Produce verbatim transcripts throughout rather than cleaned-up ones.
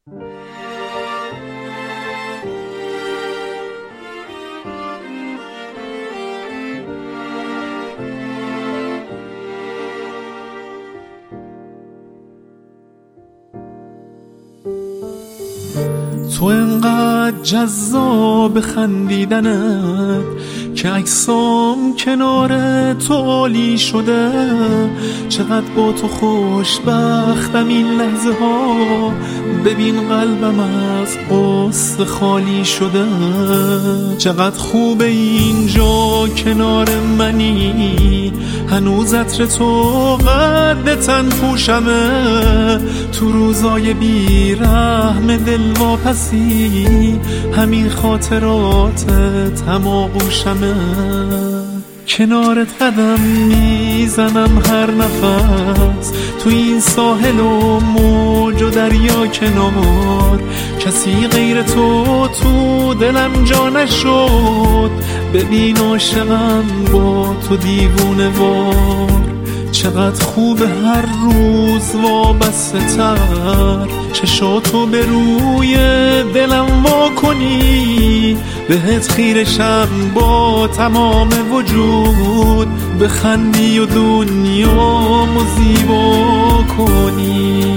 تو انقدر جذاب خندیدنت که عکسام کنار تو عالی شده. چقدر با تو خوشبختم این لحظه ها، ببین قلبم از غصه خالی شده. چقدر خوبه اینجا کنار منی، هنوز عطر تو قد تن پوشمه. تو روزای بیرحم دل واپسی، همین خاطراتت هم آغوشمه. کنارت قدم میزنم هر نفس، تو این ساحل و موج و دریا کنار. کسی غیر تو تو دلم جا نشد، ببین عاشقم با تو دیوونه وار. چقدر خوبه هر روز وابسته تر، چشاتو به روی دلم وا کنی. بهت خیرشم با تمام وجود، بخندی و دنیامو زیبا کنی.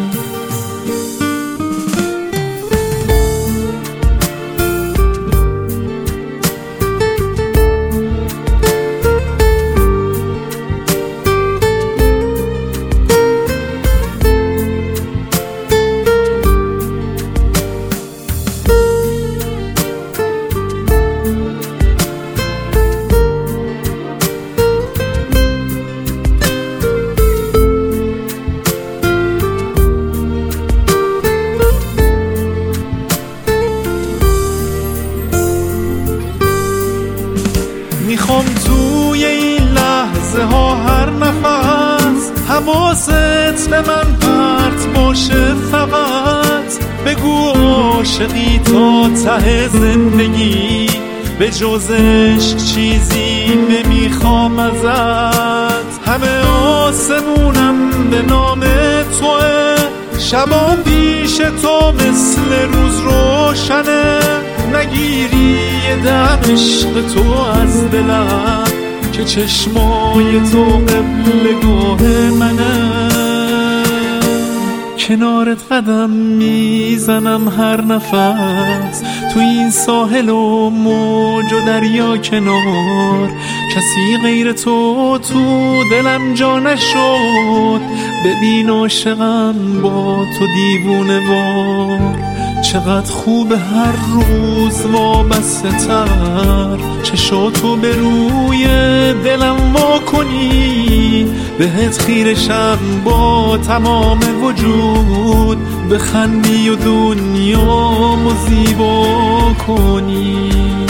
میخوام توی این لحظه ها هر نفس، حواست به من پرت باشه. فقط بگو عاشقی تا ته زندگی، به جز عشق چیزی نمیخوام ازت. همه آسمونم به نام توه، شبام پیش تو مثل روز روشنه. نگیری یه دم عشق تو از دلم، که چشمای تو قبلگاه منه. کنارت قدم میزنم هر نفس، تو این ساحل و موج و دریا کنار. کسی غیر تو تو دلم جا نشد، ببین عاشقم با تو دیوونه وار. چقدر خوبه هر روز وابسته تر، چشاتو به روی دلم وا کنی. بهت خیرشم با تمام وجود، بخندی و دنیامو زیبا کنی.